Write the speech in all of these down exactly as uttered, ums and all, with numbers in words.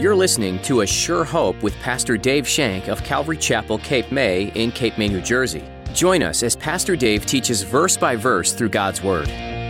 You're listening to A Sure Hope with Pastor Dave Shank of Calvary Chapel, Cape May in Cape May, New Jersey. Join us as Pastor Dave teaches verse by verse through God's Word.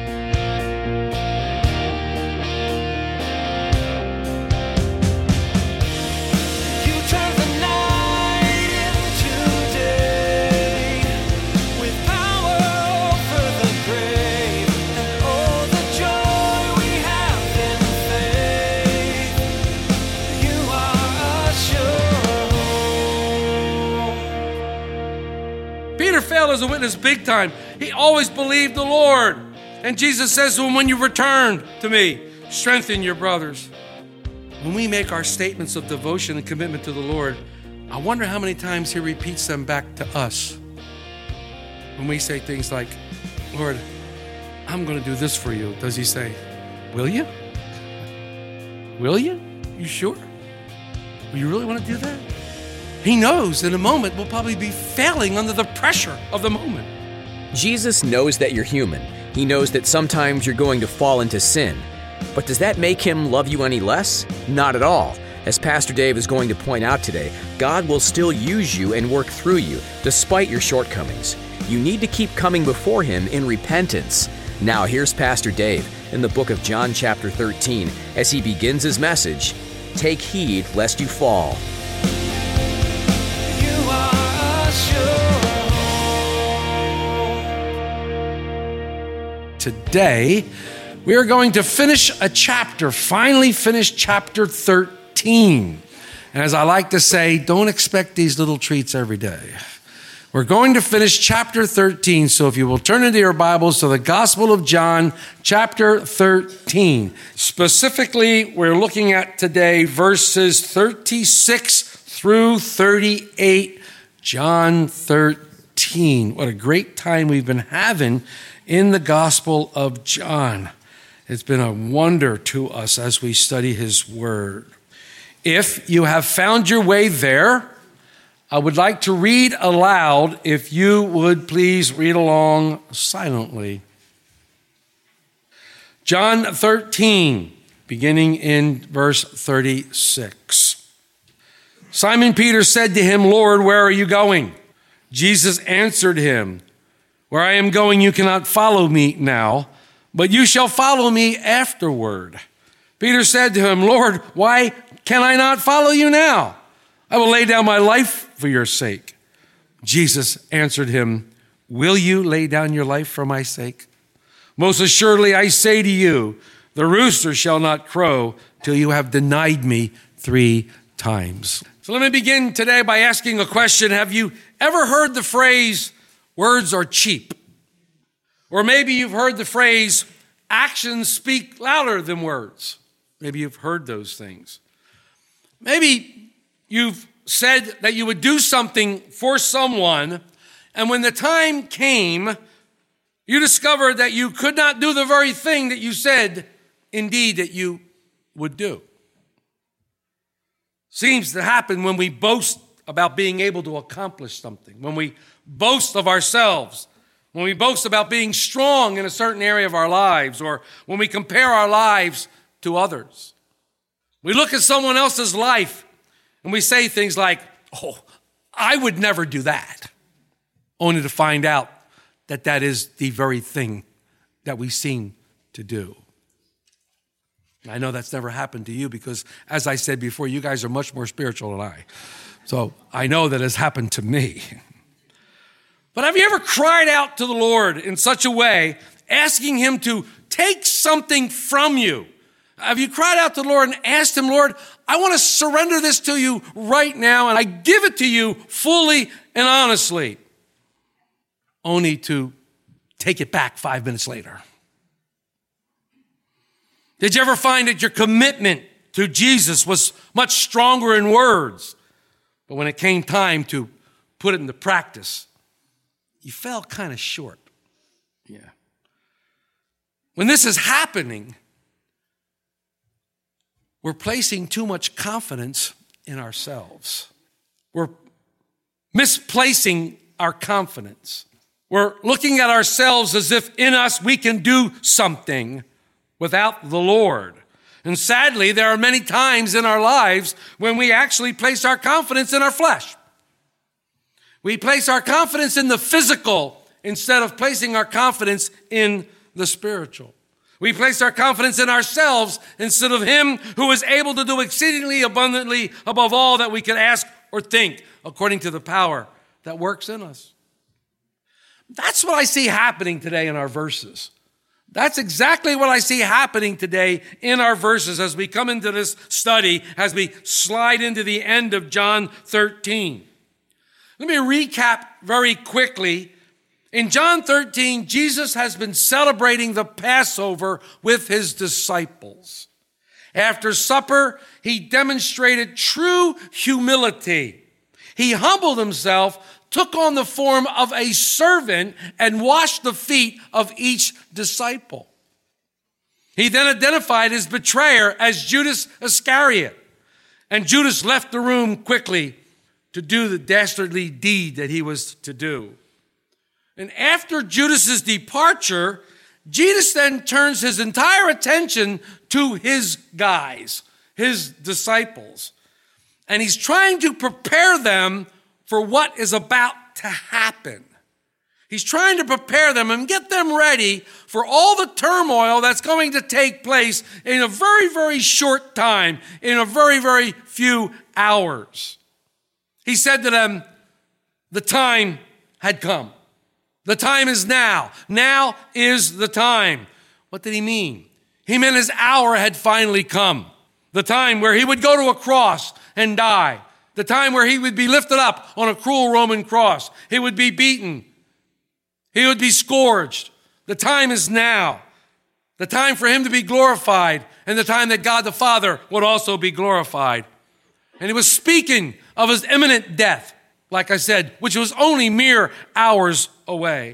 Failed as a witness big time. He always believed the Lord. And Jesus says to him, when you return to me, strengthen your brothers. When we make our statements of devotion and commitment to the Lord, I wonder how many times he repeats them back to us. When we say things like, Lord, I'm going to do this for you. Does he say, will you? Will you? You sure? Will you really want to do that? He knows in a moment we'll probably be failing under the pressure of the moment. Jesus knows that you're human. He knows that sometimes you're going to fall into sin. But does that make him love you any less? Not at all. As Pastor Dave is going to point out today, God will still use you and work through you, despite your shortcomings. You need to keep coming before him in repentance. Now here's Pastor Dave in the book of John chapter thirteen as he begins his message, Take Heed Lest You Fall. Today, we are going to finish a chapter, finally finish chapter thirteen. And as I like to say, don't expect these little treats every day. We're going to finish chapter thirteen, so if you will turn into your Bibles to the Gospel of John, chapter thirteen. Specifically, we're looking at today verses thirty-six through thirty-eight, John thirteen. What a great time we've been having in the Gospel of John. It's been a wonder to us as we study his word. If you have found your way there, I would like to read aloud, if you would please read along silently. John thirteen, beginning in verse thirty-six. Simon Peter said to him, Lord, where are you going? Jesus answered him, Where I am going, you cannot follow me now, but you shall follow me afterward. Peter said to him, Lord, why can I not follow you now? I will lay down my life for your sake. Jesus answered him, Will you lay down your life for my sake? Most assuredly, I say to you, the rooster shall not crow till you have denied me three times. So let me begin today by asking a question. Have you ever heard the phrase, words are cheap? Or maybe you've heard the phrase, actions speak louder than words. Maybe you've heard those things. Maybe you've said that you would do something for someone, and when the time came, you discovered that you could not do the very thing that you said, indeed, that you would do. Seems to happen when we boast about being able to accomplish something, when we boast of ourselves, when we boast about being strong in a certain area of our lives, or when we compare our lives to others. We look at someone else's life and we say things like, oh, I would never do that, only to find out that that is the very thing that we seem to do. I know that's never happened to you because, as I said before, you guys are much more spiritual than I. So I know that has happened to me. But have you ever cried out to the Lord in such a way, asking him to take something from you? Have you cried out to the Lord and asked him, Lord, I want to surrender this to you right now, and I give it to you fully and honestly, only to take it back five minutes later? Did you ever find that your commitment to Jesus was much stronger in words, but when it came time to put it into practice, you fell kind of short? Yeah. When this is happening, we're placing too much confidence in ourselves. We're misplacing our confidence. We're looking at ourselves as if in us we can do something without the Lord. And sadly, there are many times in our lives when we actually place our confidence in our flesh. We place our confidence in the physical instead of placing our confidence in the spiritual. We place our confidence in ourselves instead of him who is able to do exceedingly abundantly above all that we can ask or think, according to the power that works in us. That's what I see happening today in our verses. That's exactly what I see happening today in our verses as we come into this study, as we slide into the end of John thirteen. Let me recap very quickly. In John thirteen, Jesus has been celebrating the Passover with his disciples. After supper, he demonstrated true humility. He humbled himself, took on the form of a servant, and washed the feet of each disciple. He then identified his betrayer as Judas Iscariot, and Judas left the room quickly to do the dastardly deed that he was to do. And after Judas's departure, Jesus then turns his entire attention to his guys, his disciples, and he's trying to prepare them for what is about to happen. He's trying to prepare them and get them ready for all the turmoil that's going to take place in a very, very short time, in a very, very few hours. He said to them, the time had come. The time is now. Now is the time. What did he mean? He meant his hour had finally come. The time where he would go to a cross and die. The time where he would be lifted up on a cruel Roman cross. He would be beaten. He would be scourged. The time is now. The time for him to be glorified, and the time that God the Father would also be glorified. And he was speaking of his imminent death, like I said, which was only mere hours away.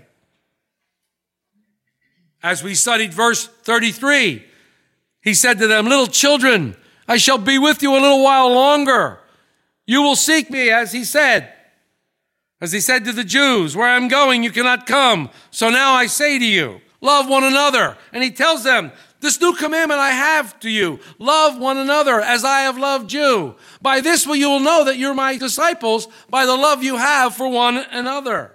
As we studied verse thirty-three, he said to them, little children, I shall be with you a little while longer. You will seek me, as he said. As he said to the Jews, where I'm going, you cannot come. So now I say to you, love one another. And he tells them, this new commandment I have to you, love one another as I have loved you. By this will you will know that you're my disciples, by the love you have for one another.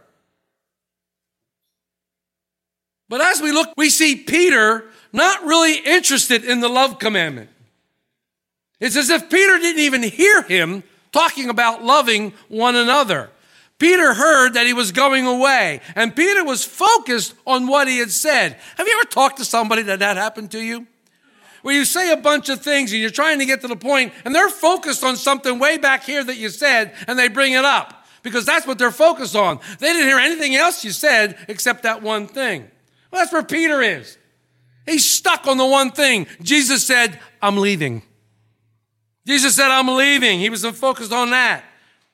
But as we look, we see Peter not really interested in the love commandment. It's as if Peter didn't even hear him talking about loving one another. Peter heard that he was going away, and Peter was focused on what he had said. Have you ever talked to somebody that that happened to you? Where you say a bunch of things and you're trying to get to the point, and they're focused on something way back here that you said, and they bring it up because that's what they're focused on. They didn't hear anything else you said except that one thing. Well, that's where Peter is. He's stuck on the one thing. Jesus said, I'm leaving. Jesus said, I'm leaving. He was focused on that.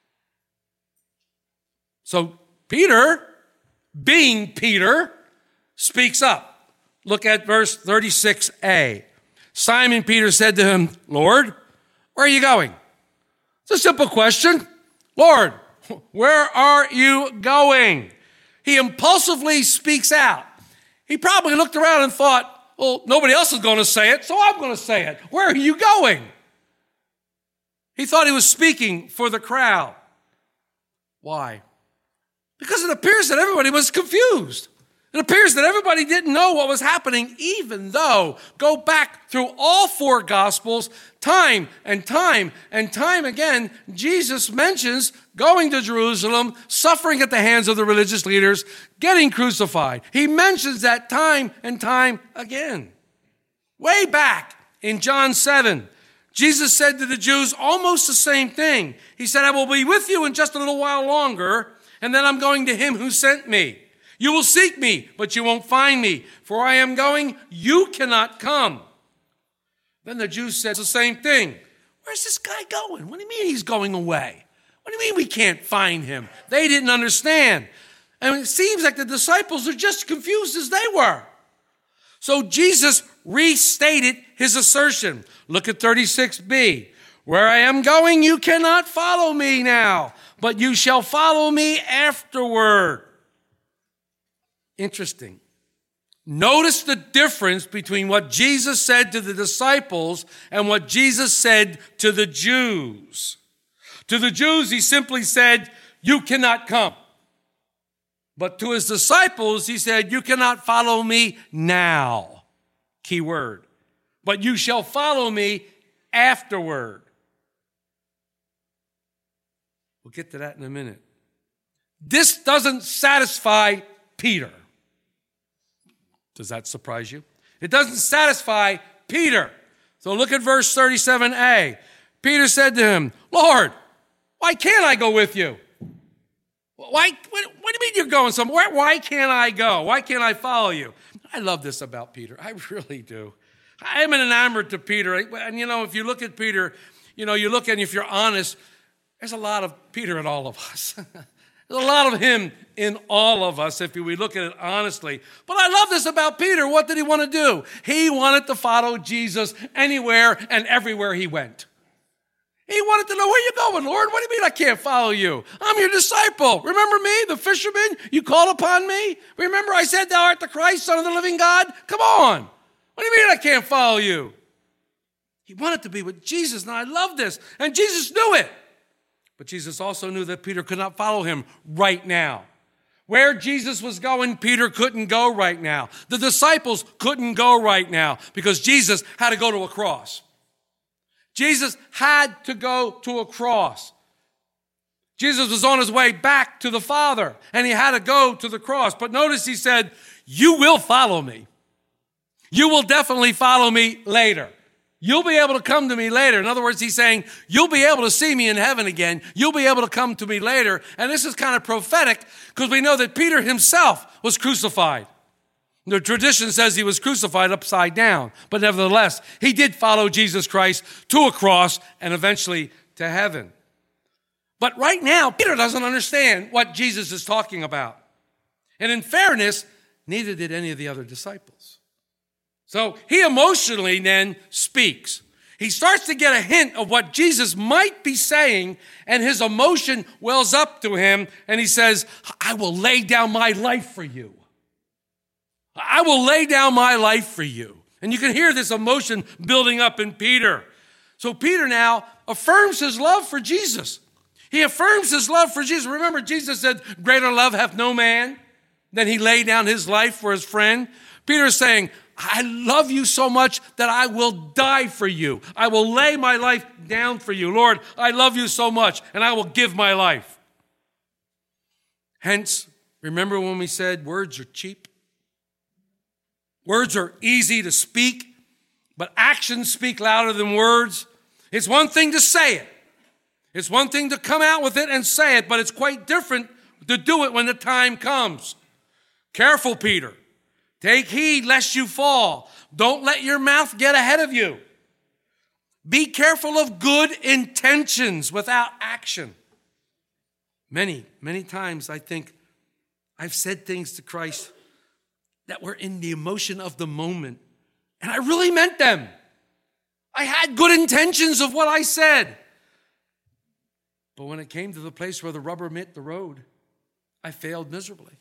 So Peter, being Peter, speaks up. Look at verse thirty-six a. Simon Peter said to him, Lord, where are you going? It's a simple question. Lord, where are you going? He impulsively speaks out. He probably looked around and thought, well, nobody else is going to say it, so I'm going to say it. Where are you going? He thought he was speaking for the crowd. Why? Because it appears that everybody was confused. It appears that everybody didn't know what was happening, even though, go back through all four Gospels, time and time and time again, Jesus mentions going to Jerusalem, suffering at the hands of the religious leaders, getting crucified. He mentions that time and time again. Way back in John seven, Jesus said to the Jews almost the same thing. He said, I will be with you in just a little while longer, and then I'm going to him who sent me. You will seek me, but you won't find me. For I am going, you cannot come. Then the Jews said the same thing. Where's this guy going? What do you mean he's going away? What do you mean we can't find him? They didn't understand. And it seems like the disciples are just confused as they were. So Jesus restated his assertion. Look at thirty-six b. Where I am going, you cannot follow me now, but you shall follow me afterward. Interesting. Notice the difference between what Jesus said to the disciples and what Jesus said to the Jews. To the Jews, he simply said, you cannot come. But to his disciples, he said, you cannot follow me now. Key word. But you shall follow me afterward. We'll get to that in a minute. This doesn't satisfy Peter. Does that surprise you? It doesn't satisfy Peter. So look at verse thirty-seven a. Peter said to him, Lord, why can't I go with you? Why, what, what do you mean you're going somewhere? Why can't I go? Why can't I follow you? I love this about Peter. I really do. I am enamored to Peter. And, you know, if you look at Peter, you know, you look and if you're honest, there's a lot of Peter in all of us. There's a lot of him in all of us if we look at it honestly. But I love this about Peter. What did he want to do? He wanted to follow Jesus anywhere and everywhere he went. He wanted to know, where you going, Lord? What do you mean I can't follow you? I'm your disciple. Remember me, the fisherman? You called upon me? Remember I said thou art the Christ, Son of the living God? Come on. What do you mean I can't follow you? He wanted to be with Jesus, and I love this. And Jesus knew it. But Jesus also knew that Peter could not follow him right now. Where Jesus was going, Peter couldn't go right now. The disciples couldn't go right now because Jesus had to go to a cross. Jesus had to go to a cross. Jesus was on his way back to the Father, and he had to go to the cross. But notice he said, you will follow me. You will definitely follow me later. You'll be able to come to me later. In other words, he's saying, you'll be able to see me in heaven again. You'll be able to come to me later. And this is kind of prophetic because we know that Peter himself was crucified. The tradition says he was crucified upside down. But nevertheless, he did follow Jesus Christ to a cross and eventually to heaven. But right now, Peter doesn't understand what Jesus is talking about. And in fairness, neither did any of the other disciples. So he emotionally then speaks. He starts to get a hint of what Jesus might be saying, and his emotion wells up to him, and he says, I will lay down my life for you. I will lay down my life for you. And you can hear this emotion building up in Peter. So Peter now affirms his love for Jesus. He affirms his love for Jesus. Remember, Jesus said, greater love hath no man than he laid down his life for his friend. Peter is saying, I love you so much that I will die for you. I will lay my life down for you. Lord, I love you so much, and I will give my life. Hence, remember when we said words are cheap? Words are easy to speak, but actions speak louder than words. It's one thing to say it. It's one thing to come out with it and say it, but it's quite different to do it when the time comes. Careful, Peter. Take heed lest you fall. Don't let your mouth get ahead of you. Be careful of good intentions without action. Many, many times I think I've said things to Christ that were in the emotion of the moment, and I really meant them. I had good intentions of what I said. But when it came to the place where the rubber met the road, I failed miserably.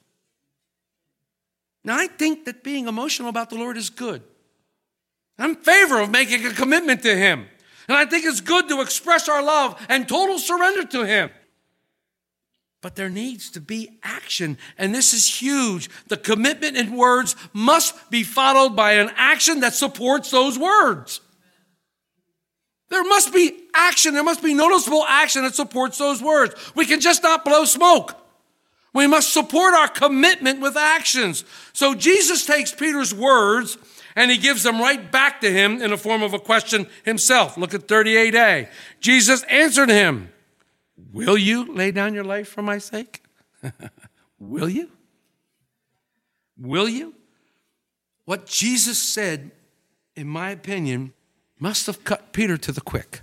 Now, I think that being emotional about the Lord is good. I'm in favor of making a commitment to Him. And I think it's good to express our love and total surrender to Him. But there needs to be action, and this is huge. The commitment in words must be followed by an action that supports those words. There must be action. There must be noticeable action that supports those words. We can just not blow smoke. We must support our commitment with actions. So Jesus takes Peter's words and he gives them right back to him in the form of a question himself. Look at thirty-eight a. Jesus answered him, will you lay down your life for my sake? Will you? Will you? What Jesus said, in my opinion, must have cut Peter to the quick.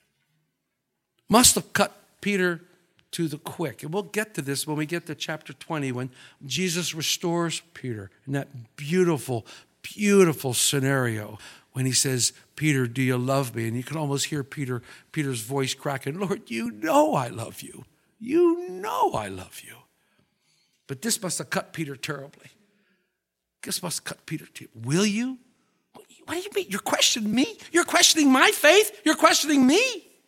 Must have cut Peter to the quick. And we'll get to this when we get to chapter twenty, when Jesus restores Peter in that beautiful, beautiful scenario when he says, Peter, do you love me? And you can almost hear Peter, Peter's voice cracking. Lord, you know I love you. You know I love you. But this must have cut Peter terribly. This must cut Peter to, will you? What do you mean? You're questioning me? You're questioning my faith? You're questioning me?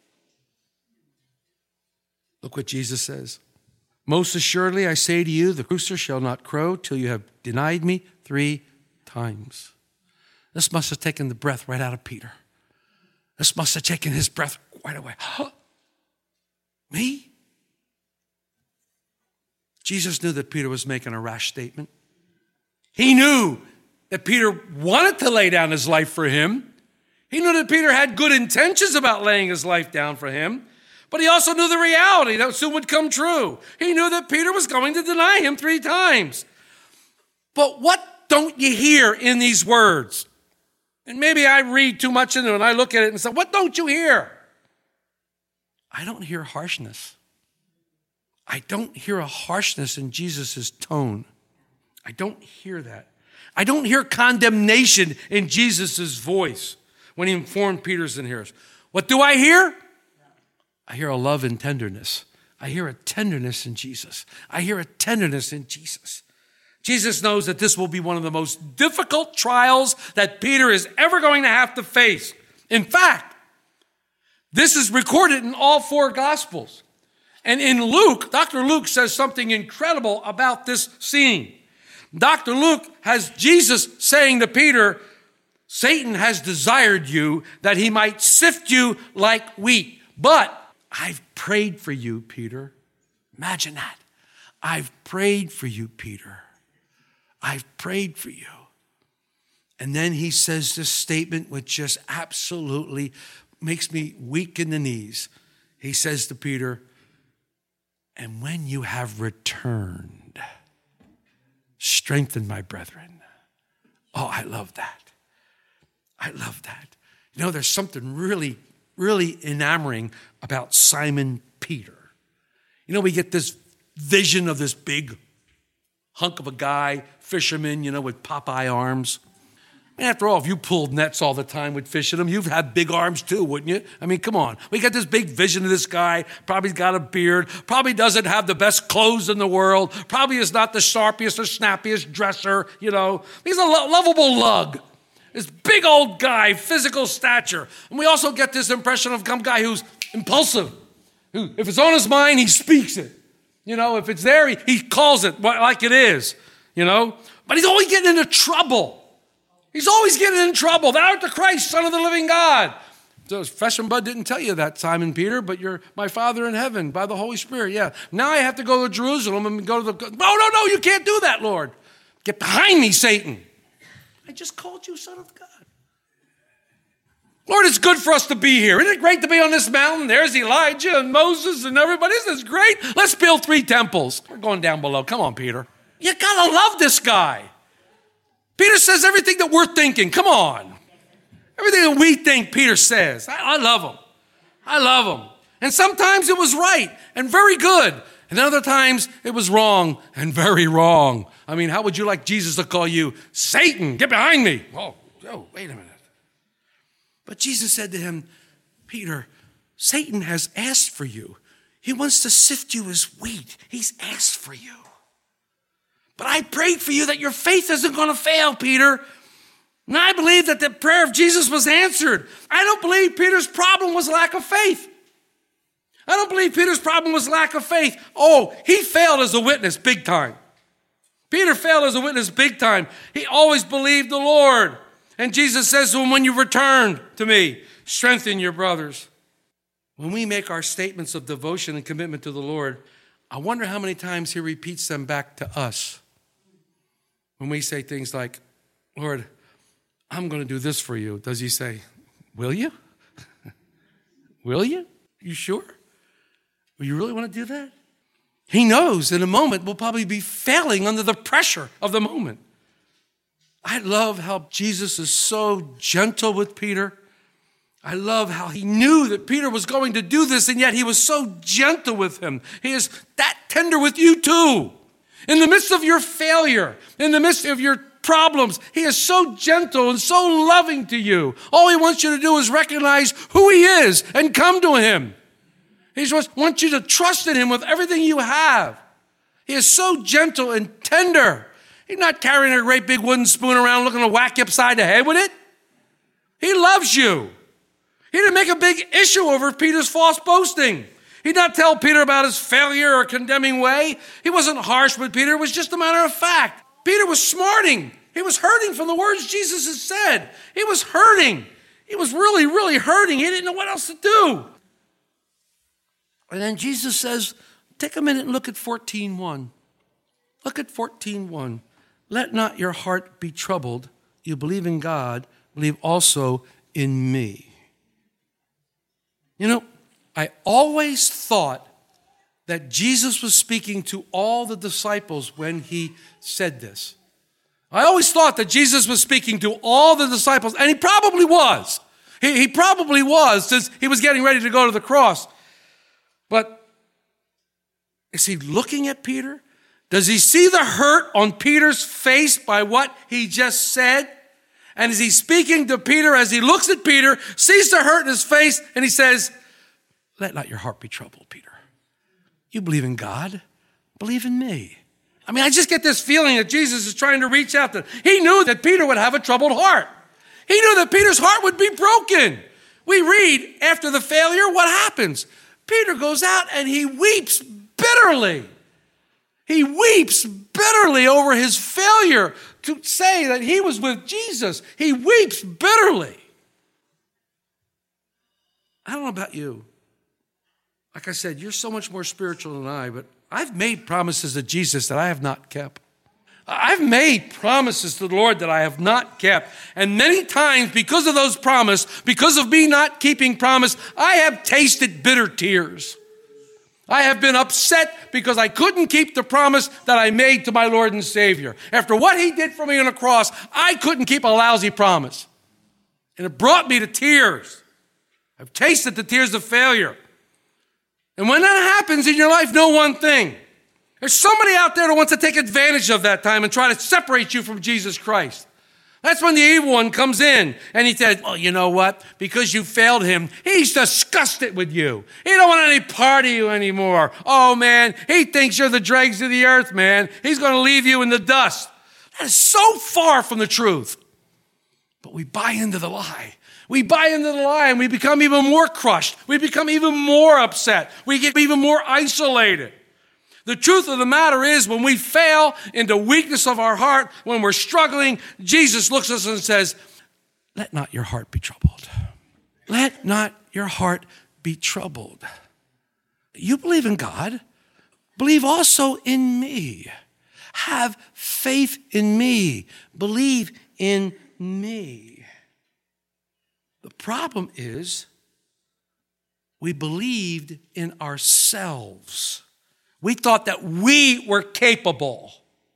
Look what Jesus says. Most assuredly, I say to you, the rooster shall not crow till you have denied me three times. This must have taken the breath right out of Peter. This must have taken his breath right away. Huh? Me? Jesus knew that Peter was making a rash statement. He knew that Peter wanted to lay down his life for him. He knew that Peter had good intentions about laying his life down for him. But he also knew the reality that soon would come true. He knew that Peter was going to deny him three times. But what don't you hear in these words? And maybe I read too much into it and I look at it and say, what don't you hear? I don't hear harshness. I don't hear a harshness in Jesus' tone. I don't hear that. I don't hear condemnation in Jesus' voice when he informed Peter's and hears. What do I hear? I hear a love and tenderness. I hear a tenderness in Jesus. I hear a tenderness in Jesus. Jesus knows that this will be one of the most difficult trials that Peter is ever going to have to face. In fact, this is recorded in all four Gospels. And in Luke, Doctor Luke says something incredible about this scene. Doctor Luke has Jesus saying to Peter, Satan has desired you that he might sift you like wheat. But I've prayed for you, Peter. Imagine that. I've prayed for you, Peter. I've prayed for you. And then he says this statement which just absolutely makes me weak in the knees. He says to Peter, and when you have returned, strengthen my brethren. Oh, I love that. I love that. You know, there's something really, really enamoring about Simon Peter. You know, we get this vision of this big hunk of a guy, fisherman, you know, with Popeye arms. And after all, if you pulled nets all the time with fish in them, you'd have big arms too, wouldn't you? I mean, come on. We got this big vision of this guy, probably got a beard, probably doesn't have the best clothes in the world, probably is not the sharpest or snappiest dresser, you know. He's a lo- lovable lug. This big old guy, physical stature. And we also get this impression of some guy who's impulsive. Who, if it's on his mind, he speaks it. You know, if it's there, he, he calls it like it is, you know. But he's always getting into trouble. He's always getting in trouble. Thou art the Christ, Son of the living God. So Flesh and Blood didn't tell you that, Simon Peter, but you're my Father in heaven by the Holy Spirit. Yeah. Now I have to go to Jerusalem and go to the... No, no, no, you can't do that, Lord. Get behind me, Satan. I just called you Son of God. Lord, it's good for us to be here. Isn't it great to be on this mountain? There's Elijah and Moses and everybody. Isn't this great? Let's build three temples. We're going down below. Come on, Peter. You got to love this guy. Peter says everything that we're thinking. Come on. Everything that we think, Peter says. I, I love him. I love him. And sometimes it was right and very good. And other times it was wrong and very wrong. I mean, how would you like Jesus to call you? Satan, get behind me. Oh, oh, wait a minute. But Jesus said to him, Peter, Satan has asked for you. He wants to sift you as wheat. He's asked for you. But I prayed for you that your faith isn't going to fail, Peter. And I believe that the prayer of Jesus was answered. I don't believe Peter's problem was lack of faith. I don't believe Peter's problem was lack of faith. Oh, he failed as a witness big time. Peter failed as a witness big time. He always believed the Lord. And Jesus says to him, when you return to me, strengthen your brothers. When we make our statements of devotion and commitment to the Lord, I wonder how many times he repeats them back to us. When we say things like, Lord, I'm going to do this for you. Does he say, will you? Will you? You sure? Will you really want to do that? He knows in a moment we'll probably be failing under the pressure of the moment. I love how Jesus is so gentle with Peter. I love how he knew that Peter was going to do this, and yet he was so gentle with him. He is that tender with you too. In the midst of your failure, in the midst of your problems, he is so gentle and so loving to you. All he wants you to do is recognize who he is and come to him. He just wants you to trust in him with everything you have. He is so gentle and tender. He's not carrying a great big wooden spoon around looking to whack you upside the head with it. He loves you. He didn't make a big issue over Peter's false boasting. He did not tell Peter about his failure or condemning way. He wasn't harsh with Peter. It was just a matter of fact. Peter was smarting. He was hurting from the words Jesus had said. He was hurting. He was really, really hurting. He didn't know what else to do. And then Jesus says, take a minute and look at fourteen one. Look at fourteen one. Let not your heart be troubled. You believe in God, believe also in me. You know, I always thought that Jesus was speaking to all the disciples when he said this. I always thought that Jesus was speaking to all the disciples, and he probably was. He, he probably was, since he was getting ready to go to the cross. But is he looking at Peter? Does he see the hurt on Peter's face by what he just said? And is he speaking to Peter as he looks at Peter, sees the hurt in his face, and he says, let not your heart be troubled, Peter. You believe in God, believe in me. I mean, I just get this feeling that Jesus is trying to reach out to him. He knew that Peter would have a troubled heart. He knew that Peter's heart would be broken. We read after the failure, what happens? Peter goes out and he weeps bitterly. He weeps bitterly over his failure to say that he was with Jesus. He weeps bitterly. I don't know about you. Like I said, you're so much more spiritual than I, but I've made promises to Jesus that I have not kept. I've made promises to the Lord that I have not kept. And many times, because of those promises, because of me not keeping promise, I have tasted bitter tears. I have been upset because I couldn't keep the promise that I made to my Lord and Savior. After what he did for me on the cross, I couldn't keep a lousy promise. And it brought me to tears. I've tasted the tears of failure. And when that happens in your life, know one thing. There's somebody out there that wants to take advantage of that time and try to separate you from Jesus Christ. That's when the evil one comes in and he says, well, you know what? Because you failed him, he's disgusted with you. He don't want any part of you anymore. Oh, man, he thinks you're the dregs of the earth, man. He's going to leave you in the dust. That is so far from the truth. But we buy into the lie. We buy into the lie and we become even more crushed. We become even more upset. We get even more isolated. The truth of the matter is, when we fail in the weakness of our heart, when we're struggling, Jesus looks at us and says, let not your heart be troubled. Let not your heart be troubled. You believe in God. Believe also in me. Have faith in me. Believe in me. The problem is we believed in ourselves. We thought that we were capable.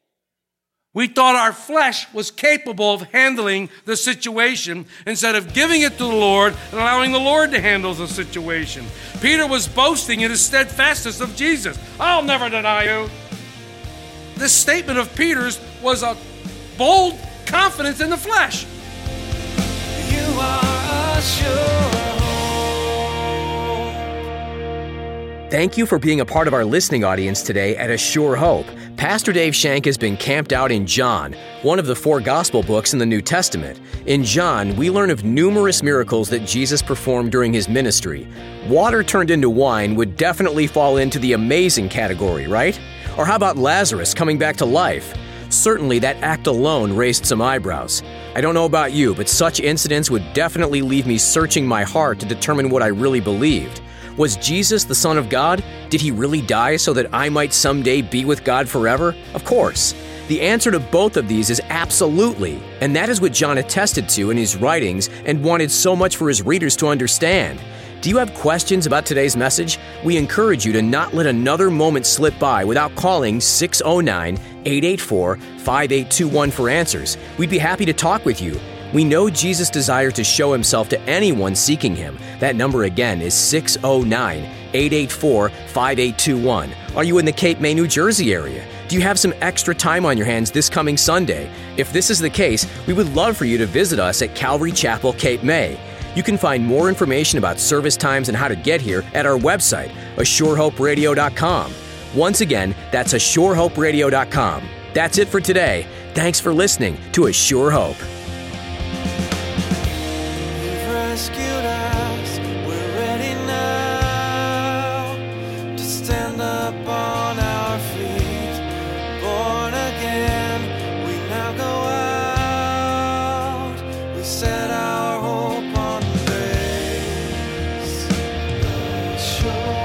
We thought our flesh was capable of handling the situation instead of giving it to the Lord and allowing the Lord to handle the situation. Peter was boasting in his steadfastness of Jesus. I'll never deny you. This statement of Peter's was a bold confidence in the flesh. You are a sure hope. Thank you for being a part of our listening audience today at A Sure Hope. Pastor Dave Shank has been camped out in John, one of the four gospel books in the New Testament. In John, we learn of numerous miracles that Jesus performed during his ministry. Water turned into wine would definitely fall into the amazing category, right? Or how about Lazarus coming back to life? Certainly, that act alone raised some eyebrows. I don't know about you, but such incidents would definitely leave me searching my heart to determine what I really believed. Was Jesus the Son of God? Did he really die so that I might someday be with God forever? Of course. The answer to both of these is absolutely, and that is what John attested to in his writings and wanted so much for his readers to understand. Do you have questions about today's message? We encourage you to not let another moment slip by without calling six oh nine, eight eight four, five eight two one for answers. We'd be happy to talk with you. We know Jesus' desire to show himself to anyone seeking him. That number again is six oh nine, eight eight four, five eight two one. Are you in the Cape May, New Jersey area? Do you have some extra time on your hands this coming Sunday? If this is the case, we would love for you to visit us at Calvary Chapel, Cape May. You can find more information about service times and how to get here at our website, a sure hope radio dot com. Once again, that's a sure hope radio dot com. That's it for today. Thanks for listening to A Sure Hope. You've rescued us, we're ready now to stand up on our feet. Born again, we now go out. We set our hope on grace. Sure.